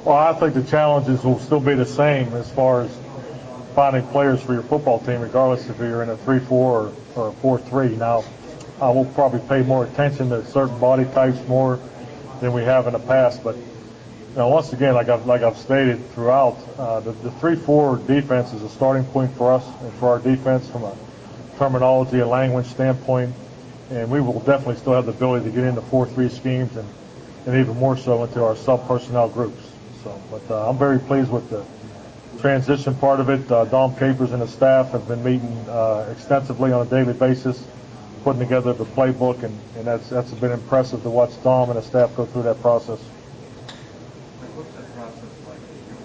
Well, I think the challenges will still be the same as far as finding players for your football team, regardless if you're in a 3-4 or a 4-3. Now, we'll probably pay more attention to certain body types more than we have in the past. But once again, like I've stated throughout, the 3-4 defense is a starting point for us and for our defense from a terminology and language standpoint. And we will definitely still have the ability to get into 4-3 schemes and even more so into our sub-personnel groups. But I'm very pleased with the transition part of it. Dom Capers and his staff have been meeting extensively on a daily basis, putting together the playbook, and that's been impressive to watch Dom and his staff go through that process. What's that process like?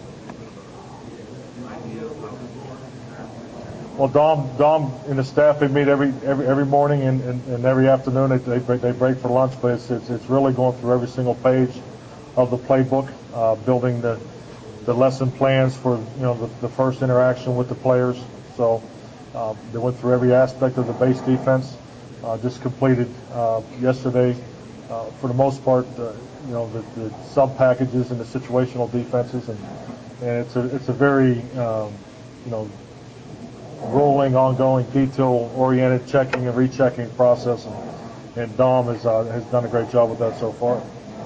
Well, Dom and the staff, they meet every morning and every afternoon. They break for lunch, but it's really going through every single page of the playbook, building the lesson plans for the first interaction with the players. So they went through every aspect of the base defense. Just completed yesterday, for the most part, the sub packages and the situational defenses, and it's a very rolling, ongoing, detail-oriented checking and rechecking process, and Dom has done a great job with that so far.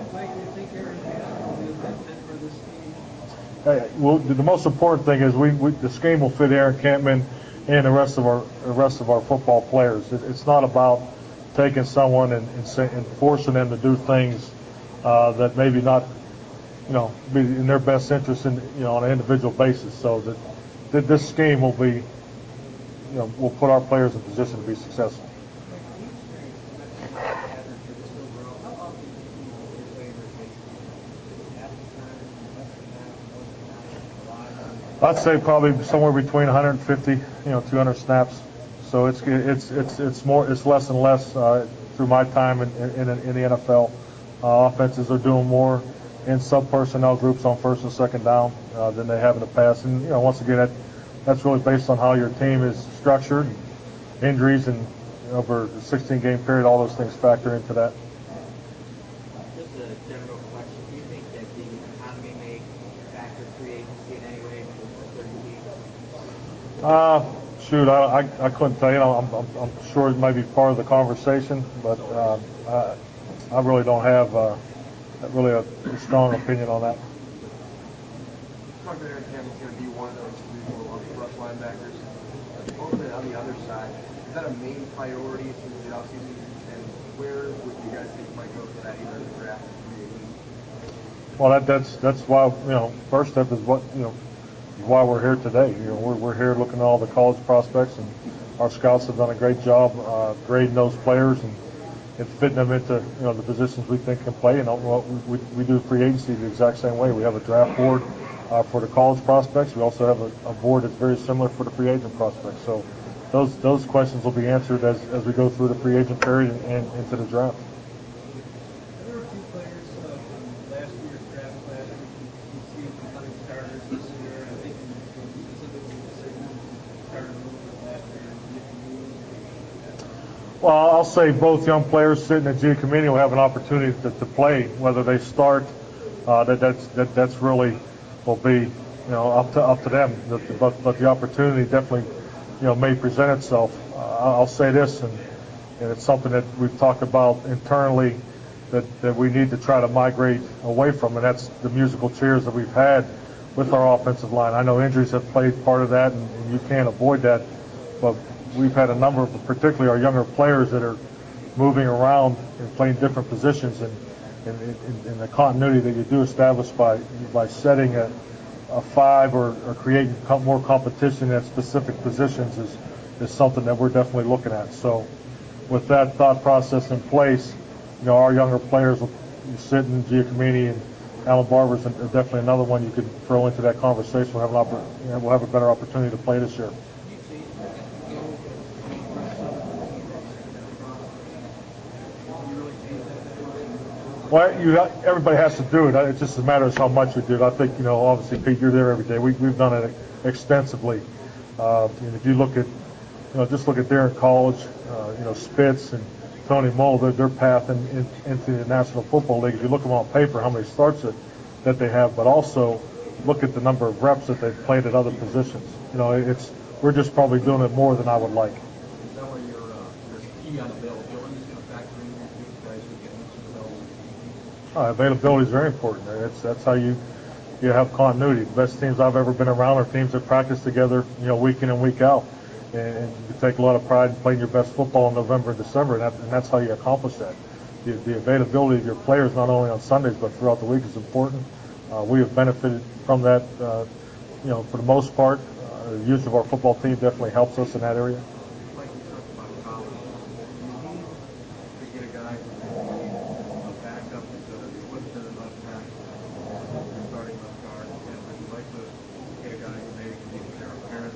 Well, the most important thing is the scheme will fit Aaron Campman and the rest of our football players. It's not about taking someone and forcing them to do things that maybe not be in their best interest on an individual basis. So that this scheme will be will put our players in position to be successful. I'd say probably somewhere between 150, 200 snaps. So it's less and less through my time in the NFL. Offenses are doing more in sub-personnel groups on first and second down than they have in the past. And once again, that's really based on how your team is structured, injuries, and over the 16-game period, all those things factor into that. Just a general question: do you think that the economy may factor free agency in any way for certain teams? Shoot, I couldn't tell you. I'm sure it might be part of the conversation, but I really don't have really a strong opinion on that. Talk about Aaron Campbell's going to be one of those rush linebackers. Ultimately, on the other side, is that a main priority through the offseason? And where would you guys think might go for that either in the draft or free agency? Well, that's why first step is why we're here today. We're here looking at all the college prospects, and our scouts have done a great job grading those players and fitting them into the positions we think can play. And we do free agency the exact same way. We have a draft board for the college prospects. We also have a board that's very similar for the free agent prospects. So those questions will be answered as we go through the free agent period and into the draft. There were a few players from last year's draft class who you see becoming starters this year. I think specifically the segment started a little bit last year. Well, I'll say both young players sitting at Giacomini will have an opportunity to play. Whether they start, that's really will be up to them. But the opportunity definitely may present itself. I'll say this, and it's something that we've talked about internally that we need to try to migrate away from, and that's the musical chairs that we've had with our offensive line. I know injuries have played part of that, and you can't avoid that. But we've had a number of, particularly our younger players, that are moving around and playing different positions, and the continuity that you do establish by setting a five or creating more competition at specific positions is something that we're definitely looking at. So with that thought process in place, our younger players will sit in Giacomini, and Alan Barber's definitely another one you could throw into that conversation. We'll have a better opportunity to play this year. Well, everybody has to do it. It's just a matter of how much you do it. I think, obviously, Pete, you're there every day. We've done it extensively. If you look at, just look at there in college, Spitz and Tony Mull, their path into the National Football League. If you look at them on paper, how many starts that that they have, but also look at the number of reps that they've played at other positions. We're just probably doing it more than I would like. Is that where your key on availability is going to factor in with these guys who get into the Availability is very important. That's how you have continuity. The best teams I've ever been around are teams that practice together, week in and week out. And you take a lot of pride in playing your best football in November and December, and that's how you accomplish that. The availability of your players, not only on Sundays but throughout the week, is important. We have benefited from that, for the most part. The use of our football team definitely helps us in that area. like you talked about college? You need to get a guy a backup to flip to the left tackle, starting left guard, and would you like to get a guy who maybe can be the parent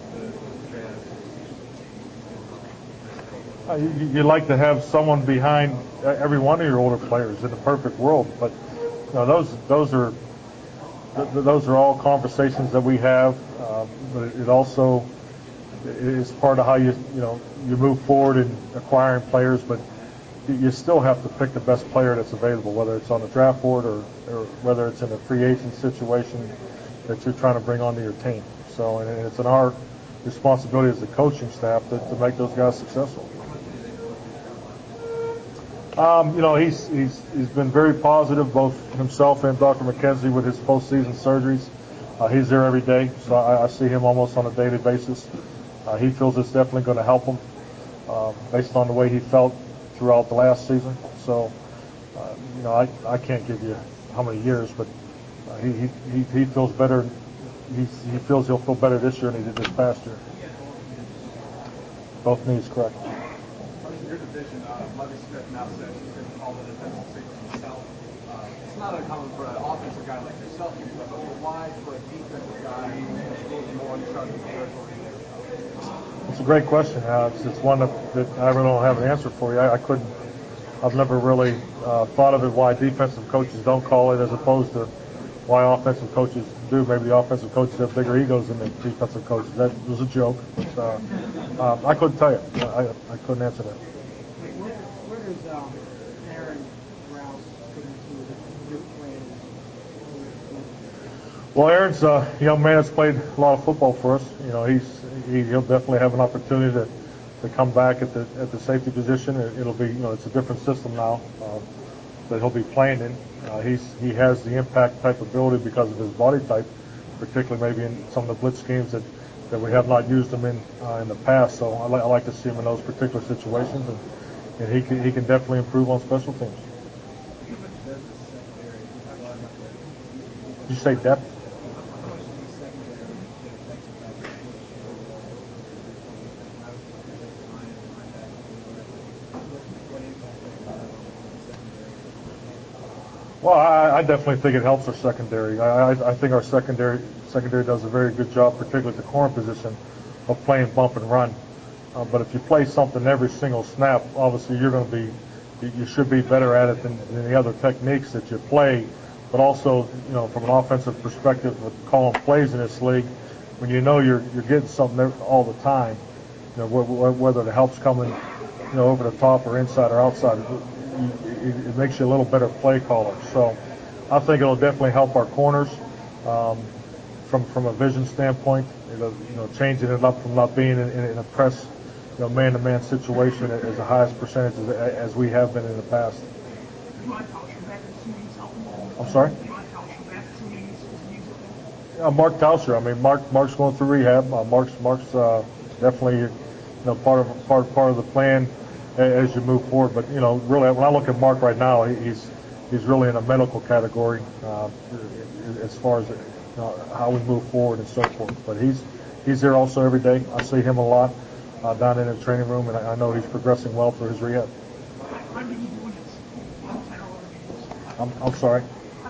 to You like to have someone behind every one of your older players in the perfect world, but those are all conversations that we have. But it also is part of how you move forward in acquiring players. But you still have to pick the best player that's available, whether it's on the draft board or whether it's in a free agent situation that you're trying to bring onto your team. So, and it's in our responsibility as the coaching staff to make those guys successful. He's been very positive, both himself and Dr. McKenzie, with his postseason surgeries. He's there every day, so I see him almost on a daily basis. He feels it's definitely going to help him, based on the way he felt throughout the last season. So, I can't give you how many years, but he feels better. He feels he'll feel better this year than he did this past year. Both knees, correct. Your division, Lovie Smith now says he's going to call the defensive safety himself. It's not uncommon for an offensive guy like yourself to do that, but why for a defensive guy who's more uncharted territory? It's a great question. It's one that I really don't have an answer for you. I've never really thought of it why defensive coaches don't call it as opposed to why offensive coaches do. Maybe the offensive coaches have bigger egos than the defensive coaches. That was a joke, but I couldn't tell you. I couldn't answer that. Where does Aaron Rouse fit into your plan? Well, Aaron's a young man that's played a lot of football for us. He'll definitely have an opportunity to come back at the safety position. It'll be, it's a different system now that he'll be playing in. He has the impact type ability because of his body type, particularly maybe in some of the blitz schemes that we have not used him in the past. So I like to see him in those particular situations, and he can definitely improve on special teams. Did you say depth? Well, I definitely think it helps our secondary. I think our secondary does a very good job, particularly at the corner position, of playing bump and run. But if you play something every single snap, obviously you should be better at it than the other techniques that you play. But also, from an offensive perspective, with calling plays in this league, when you're getting something all the time, whether the help's coming, over the top or inside or outside, it makes you a little better play caller. So I think it'll definitely help our corners from a vision standpoint. Changing it up from not being in a press, man-to-man situation as the highest percentage as we have been in the past. I'm sorry? Mark Tauscher. I mean, Mark's going through rehab. Mark's definitely part of the plan as you move forward. But really, when I look at Mark right now, he's really in a medical category as far as how we move forward and so forth. But he's there also every day. I see him a lot down in the training room, and I know he's progressing well through his rehab. I'm sorry.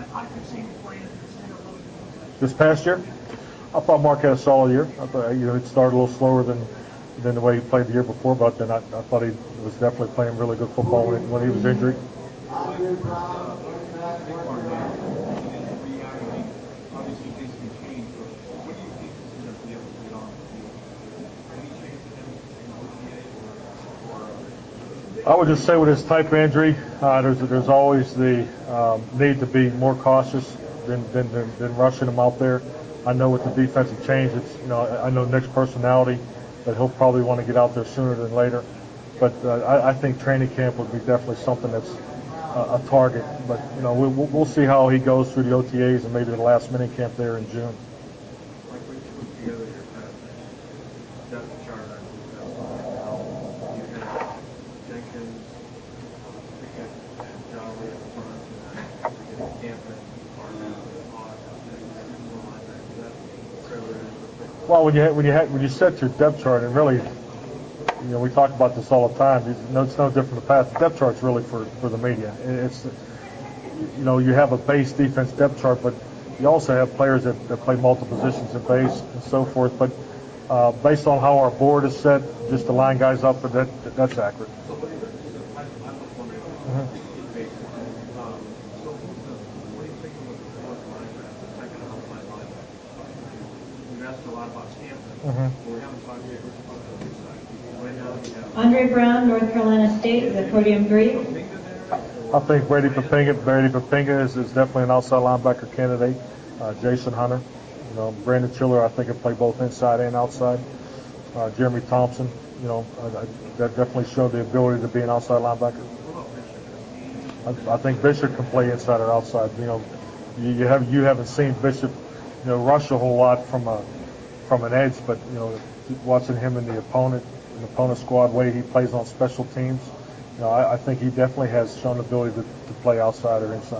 This past year, I thought Mark had a solid year. I thought it started a little slower than the way he played the year before, but then I thought he was definitely playing really good football when he was injured. I would just say with his type of injury, there's always the need to be more cautious than rushing him out there. I know with the defensive change, I know Nick's personality, that he'll probably want to get out there sooner than later. But I think training camp would be definitely something that's a target. But we'll see how he goes through the OTAs and maybe the last mini camp there in June. Like when you put together your depth chart on defense, you have Jenkins, Pickett, and Jolly up front, and then you get Campbell, Barnett, Hawk, and so on. Is that fairly realistic? Well, when you set your depth chart, and really, we talk about this all the time. It's no different from the past. The depth chart's really for the media. It's you have a base defense depth chart, but you also have players that play multiple positions in base and so forth. But based on how our board is set, just to line guys up, but that's accurate. So, but I'm just wondering, basic. So, what do you think of the fourth linebacker, the second outside linebacker? We've asked a lot about Hampton, but we haven't talked much about the other side. Right now, you have Andre Brown, North Carolina State, is at podium 3. I think Brady Papinga is definitely an outside linebacker candidate. Jason Hunter, Brandon Chiller, I think, can play both inside and outside. Jeremy Thompson, that definitely showed the ability to be an outside linebacker. I think Bishop can play inside or outside. You haven't seen Bishop, rush a whole lot from an edge, but watching him in the opponent squad, way he plays on special teams, I think he definitely has shown the ability to play outside or inside.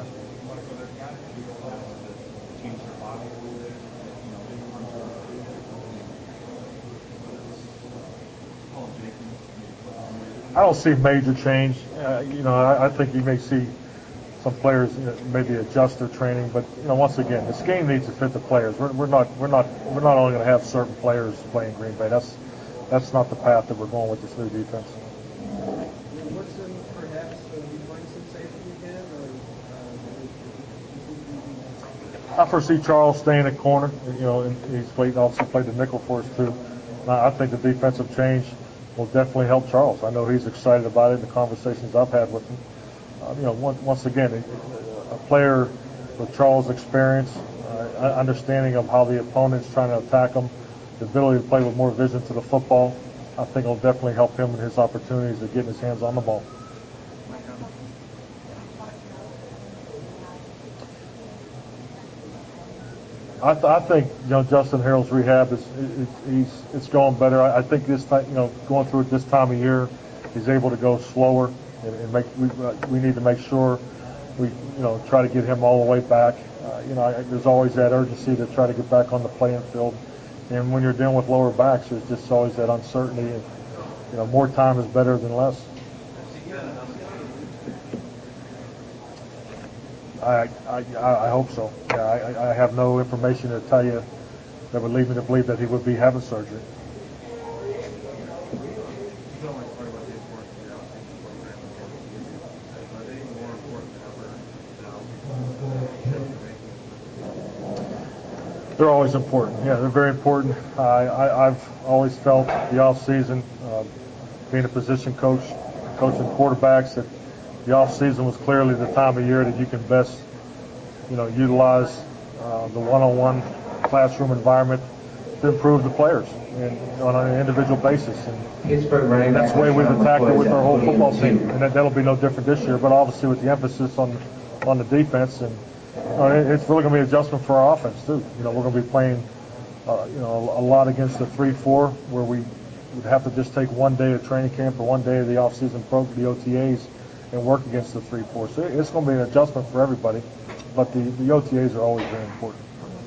I don't see major change. I think you may see some players maybe adjust their training, but once again, this game needs to fit the players. We're not only going to have certain players playing Green Bay. That's not the path that we're going with this new defense. Woodson perhaps be playing some safety again, or I foresee Charles staying at corner. And he's also played the nickel for us too. I think the defensive change will definitely help Charles. I know he's excited about it in the conversations I've had with him. Once again, a player with Charles' experience, understanding of how the opponent's trying to attack him, the ability to play with more vision to the football, I think will definitely help him in his opportunities of getting his hands on the ball. I think Justin Harrell's rehab it's going better. I think this time, going through it this time of year, he's able to go slower and we need to make sure we try to get him all the way back. There's always that urgency to try to get back on the playing field, and when you're dealing with lower backs, there's just always that uncertainty. And more time is better than less. I hope so. Yeah, I have no information to tell you that would lead me to believe that he would be having surgery. They're always important. Yeah, they're very important. I've always felt the off season, being a position coach, coaching quarterbacks, that the off season was clearly the time of year that you can best, utilize the one-on-one classroom environment to improve the players and on an individual basis. And that's the way we've attacked it with our whole football team. And that'll be no different this year, but obviously with the emphasis on the defense, and it's really going to be an adjustment for our offense too. We're going to be playing, a lot against the 3-4, where we would have to just take one day of training camp or one day of the off-season program, the OTAs, and work against the 3-4. So it's going to be an adjustment for everybody, but the OTAs are always very important.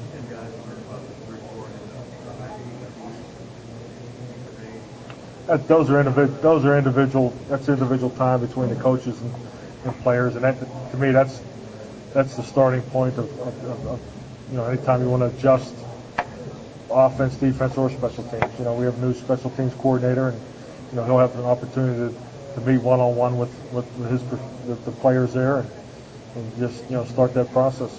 Those are individual. That's individual time between the coaches and players, and that, to me, that's the starting point of anytime you want to adjust offense, defense, or special teams. We have a new special teams coordinator, and he'll have an opportunity to meet one-on-one with the players there, and just start that process.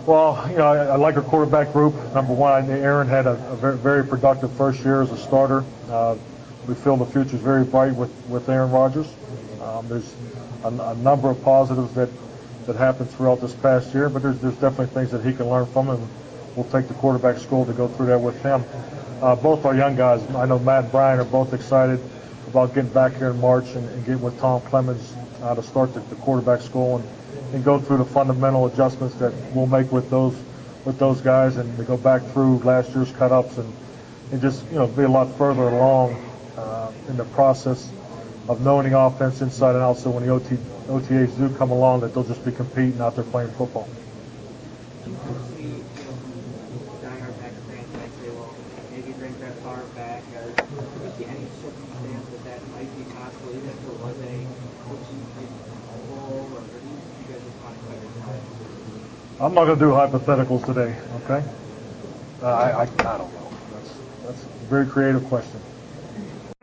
Well, I like our quarterback group. Number one, Aaron had a very, very productive first year as a starter. We feel the future is very bright with Aaron Rodgers. There's a number of positives that happened throughout this past year, but there's definitely things that he can learn from, and we'll take the quarterback school to go through that with him. Both our young guys, I know Matt and Brian, are both excited about getting back here in March and getting with Tom Clemens to start the quarterback school and go through the fundamental adjustments that we'll make with those guys, and to go back through last year's cut-ups and just be a lot further along in the process of knowing the offense inside and out, so when the OTAs do come along, that they'll just be competing out there playing football. Obviously, diehard Packer fans might say, well, maybe bring Brett Favre back. Do you see any circumstance that might be possible, even if there was a coaching type role, or do you guys just want to cut your ties? I'm not going to do hypotheticals today, okay? I don't know. That's a very creative question.